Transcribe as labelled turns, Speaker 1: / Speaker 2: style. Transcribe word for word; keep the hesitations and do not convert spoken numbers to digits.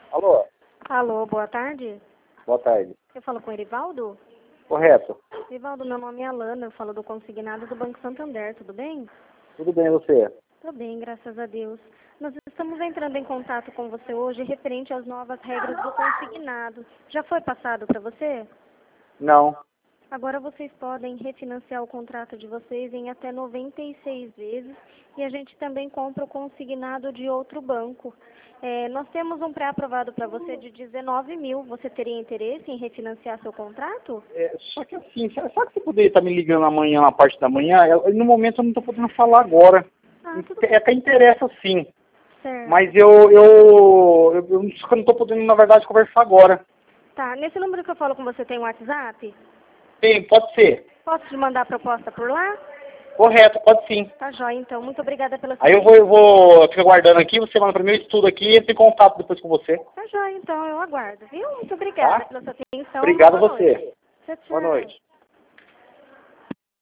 Speaker 1: Alô?
Speaker 2: Alô, boa tarde.
Speaker 1: Boa tarde.
Speaker 2: Eu falo com o Erivaldo?
Speaker 1: Correto.
Speaker 2: Erivaldo, meu nome é Alana, eu falo do consignado do Banco Santander, tudo bem?
Speaker 1: Tudo bem, e você?
Speaker 2: Tudo bem, graças a Deus. Nós estamos entrando em contato com você hoje referente às novas regras do consignado. Já foi passado para você?
Speaker 1: Não.
Speaker 2: Agora vocês podem refinanciar o contrato de vocês em até noventa e seis vezes e a gente também compra o consignado de outro banco. É, nós temos um pré-aprovado para você de dezenove mil. Você teria interesse em refinanciar seu contrato?
Speaker 1: É, só que assim, será que você poderia estar me ligando amanhã, na parte da manhã? Eu, no momento eu não estou podendo falar agora.
Speaker 2: Ah, tudo
Speaker 1: É
Speaker 2: bem.
Speaker 1: que interessa sim.
Speaker 2: Certo.
Speaker 1: Mas eu, eu, eu, eu não estou podendo, na verdade, conversar agora.
Speaker 2: Tá, nesse número que eu falo com você tem um WhatsApp?
Speaker 1: Sim, pode ser.
Speaker 2: Posso te mandar a proposta por lá?
Speaker 1: Correto, pode sim.
Speaker 2: Tá jóia, então. Muito obrigada pela sua
Speaker 1: Aí eu vou, eu vou ficar aguardando aqui, você manda para mim, eu estudo aqui e entro em contato depois com você.
Speaker 2: Tá jóia, então. Eu aguardo, viu? Muito obrigada
Speaker 1: Tá?
Speaker 2: pela sua atenção.
Speaker 1: Obrigado a
Speaker 2: Boa noite.
Speaker 1: você.
Speaker 2: Tchau, tchau.
Speaker 1: Boa noite.